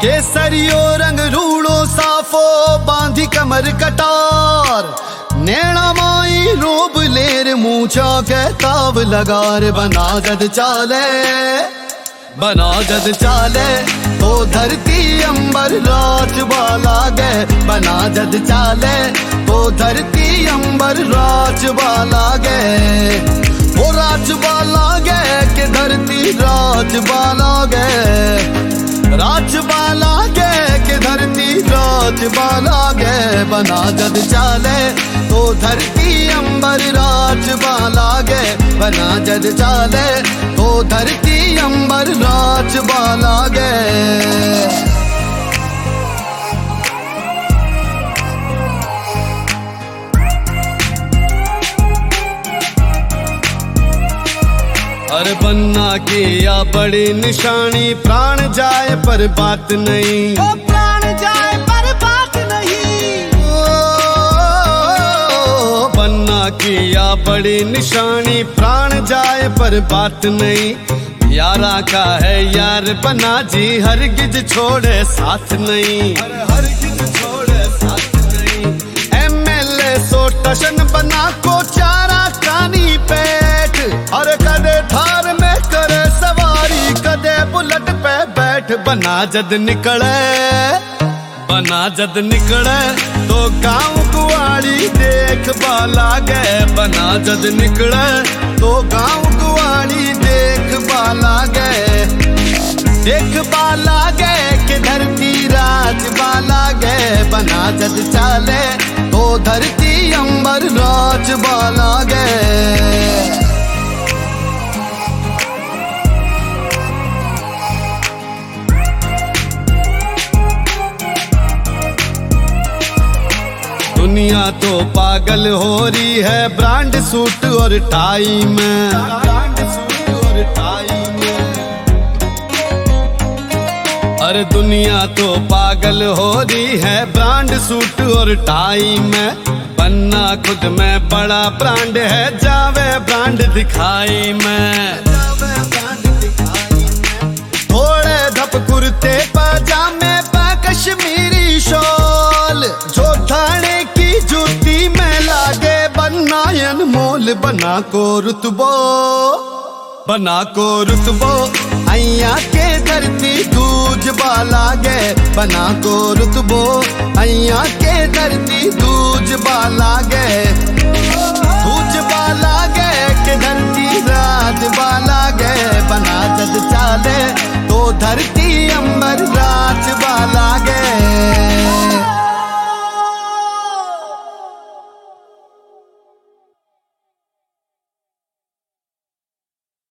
केसरियो रंग रूड़ो साफो बांधी कमर कटार, नैना माई रोब लेर मूछा के ताव लगार। बना जद चाले तो धरती अंबर राज वाला गे। बना जद चाले तो धरती अंबर राज वाला गे। वो राज वाला गे के धरती राज वाला गे। राज वाला गे के धरती राज वाला गे। बना जद चाले तो धरती अंबर राज वाला गे। बना जद चाले तो धरती अंबर राज वाला गे। अरे बनना की या बड़ी निशानी, प्राण जाए पर बात नहीं। ओ प्राण जाए पर बात नहीं। ओ बनना की या बड़ी निशानी, प्राण जाए पर बात नहीं। यारा का है यार बना जी, हरगिज छोड़े साथ नहीं। हरगिज छोड़े साथ नहीं। MLA सो टशन बना को चारा कानी पेट। और कदे थार में करे सवारी, कदे बुलेट पे बैठ। बना जद निकले तो गाँव कुआड़ी देख बाला गे। बना जद निकले तो गाँव कुआड़ी देख बाला गे। देख बाला गे के धरती राज बाला गे। बना जद चाले तो धरती अंबर राज बाला गे। दुनिया तो पागल हो रही है ब्रांड सूट और टाई में। ब्रांड सूट और टाई में। अरे दुनिया तो पागल हो रही है ब्रांड सूट और टाई में। बनना खुद में बड़ा ब्रांड है, जावे ब्रांड दिखाई में। थोड़े धप कुर्ते पजामे पे कश्मीरी शॉल, जो थाने की जूती में लागे। बनायन मोल बना को रुतबो अइया के धरती दूज बाला गे। बना को रुतबो अइया के धरती दूज बाला गे। दूज बाला गे के धरती राज बाला गे। बना जद चाले तो धरती